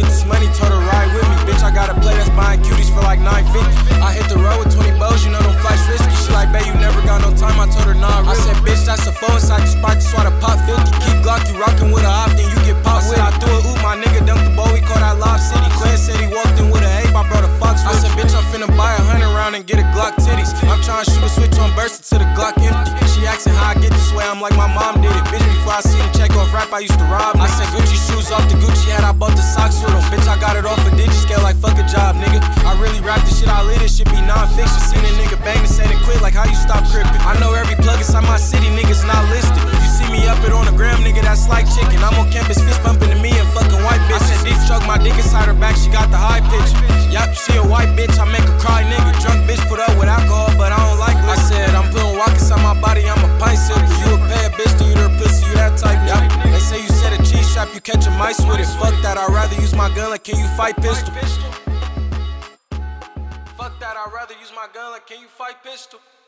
get this money, told her ride with me. Bitch, I got a play that's buying cuties for like $9.50. I hit the road with 20 bows, you know them flights risky. She like, babe, you never got no time, I told her nah, really. I said, bitch, that's a phone inside the spot, that's why the pop 50. Keep Glock, you rockin' with a op, then you get popped with it. I threw a oop, my nigga dunked the ball, we call that Lob City. Quinn said he walked in with a ape, I brought a fox with. I said, bitch, I'm finna buy 100 round and get a Glock titties. I'm tryna shoot a switch on burst to the Glock empty. She asking how I get this way, I'm like, my mom did it. Bitch, before I seen the check off rap, I used to rob. I said, Gucci shoes off the Gucci hat, I bought the socks with them. Bitch, I got it off a DigiScale like fuck a job, nigga. I really rap this shit, I live this shit be non-fiction. Seen a nigga bang this and quit, like how you stop crippin'? I know every plug inside my city, niggas not listed. You see me up it on the gram, nigga, that's like chicken. I'm on campus fist bumping to me and fucking white bitch. I said, deep stroke my dick inside her back, she got the high pitch. Yup, she a white bitch, I make her cry, nigga. Drunk bitch put up with alcohol, but I don't like it. I said, I'm putting walk inside my body, I'm a pint sipper. You a bad bitch, then you the pussy, you that type, yup. They say you set a cheese shop, you catch a mice with it. Fuck that, I'd rather use my gun like, can you fight pistol? Fuck that, I'd rather use my gun like, can you fight pistol?